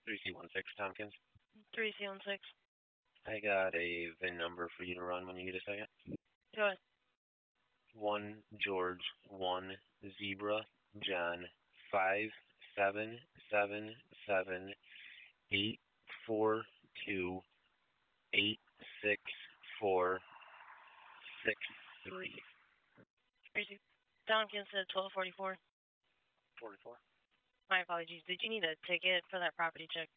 3C16 Tompkins. 3C16. I got a VIN number for you to run when you get a second. Go ahead. 1 George 1 Zebra John 57777842864663. 3C. Tompkins said 1244. 44. My apologies. Did you need a ticket for that property check?